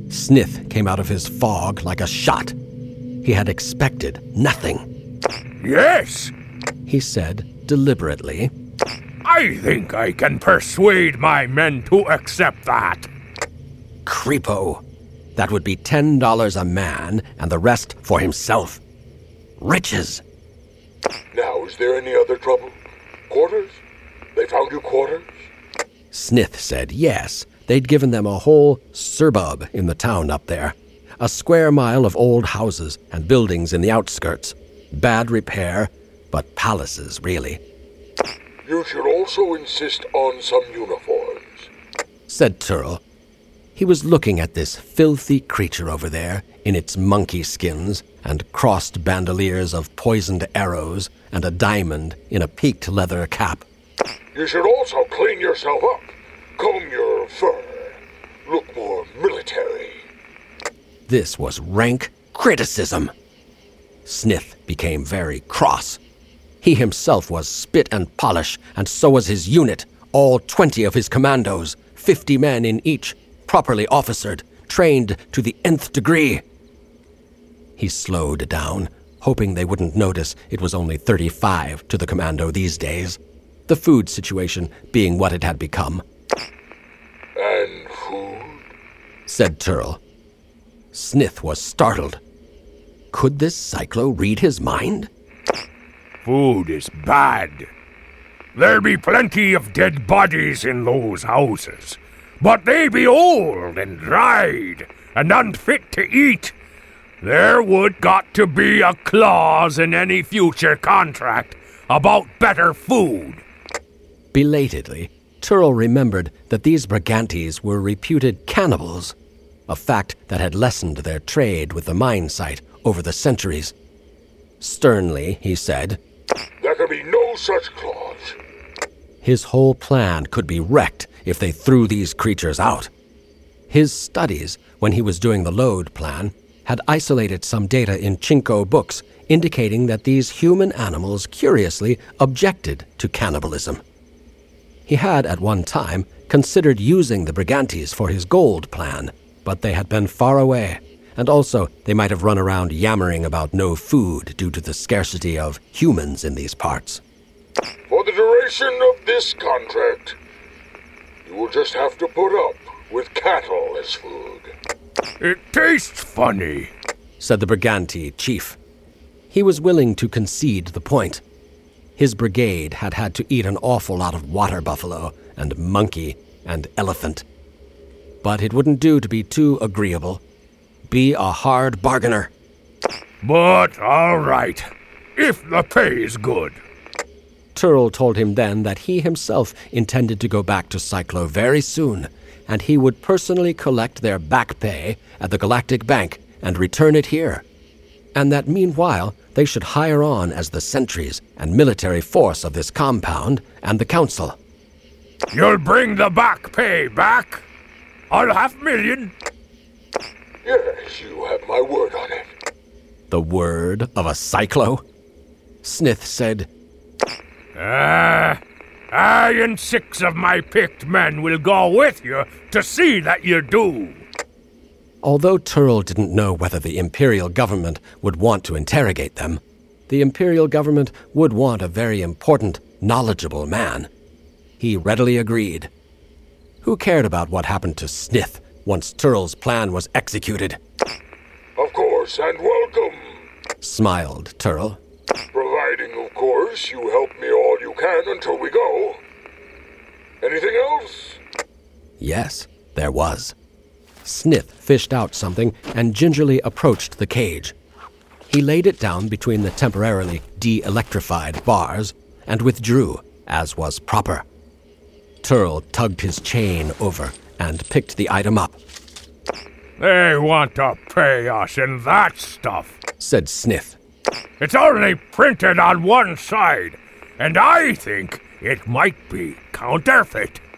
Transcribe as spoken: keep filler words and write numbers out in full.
Snith came out of his fog like a shot. He had expected nothing. Yes, he said deliberately. I think I can persuade my men to accept that. Creepo. That would be ten dollars a man and the rest for himself. Riches. Now, is there any other trouble? Quarters? They found you quarters? Snith said yes. They'd given them a whole suburb in the town up there. A square mile of old houses and buildings in the outskirts. Bad repair, but palaces, really. You should also insist on some uniforms, said Turl. He was looking at this filthy creature over there in its monkey skins and crossed bandoliers of poisoned arrows and a diamond in a peaked leather cap. You should also clean yourself up, comb your fur, look more military. This was rank criticism. Snith became very cross. He himself was spit and polish, and so was his unit, all twenty of his commandos, fifty men in each, properly officered, trained to the nth degree. He slowed down, hoping they wouldn't notice it was only thirty-five to the commando these days, the food situation being what it had become. And food? Said Turl. Snith was startled. Could this Cyclo read his mind? Food is bad. There be plenty of dead bodies in those houses, but they be old and dried and unfit to eat. There would got to be a clause in any future contract about better food. Belatedly, Turl remembered that these Brigantes were reputed cannibals, a fact that had lessened their trade with the mine site over the centuries. Sternly, he said, There can be no such clause. His whole plan could be wrecked if they threw these creatures out. His studies, when he was doing the load plan, had isolated some data in Chinko books indicating that these human animals curiously objected to cannibalism. He had, at one time, considered using the Brigantes for his gold plan, but they had been far away, and also they might have run around yammering about no food due to the scarcity of humans in these parts. For the duration of this contract, you will just have to put up with cattle as food. It tastes funny, said the Brigante chief. He was willing to concede the point. His brigade had had to eat an awful lot of water buffalo and monkey and elephant. But it wouldn't do to be too agreeable. Be a hard bargainer. But all right, if the pay is good. Turl told him then that he himself intended to go back to Cyclo very soon, and he would personally collect their back pay at the Galactic Bank and return it here, and that meanwhile they should hire on as the sentries and military force of this compound and the council. You'll bring the back pay back? All half million? Yes, you have my word on it. The word of a Cyclo? Snith said, Ah, I and six of my picked men will go with you to see that you do. Although Turl didn't know whether the Imperial government would want to interrogate them, the Imperial government would want a very important, knowledgeable man. He readily agreed. Who cared about what happened to Snith once Turl's plan was executed? Of course, and welcome, smiled Turl. Providing, of course, you help me all you can until we go. Anything else? Yes, there was. Snith fished out something and gingerly approached the cage. He laid it down between the temporarily de-electrified bars and withdrew, as was proper. Turl tugged his chain over and picked the item up. They want to pay us in that stuff, said Snith. It's only printed on one side, and I think it might be counterfeit.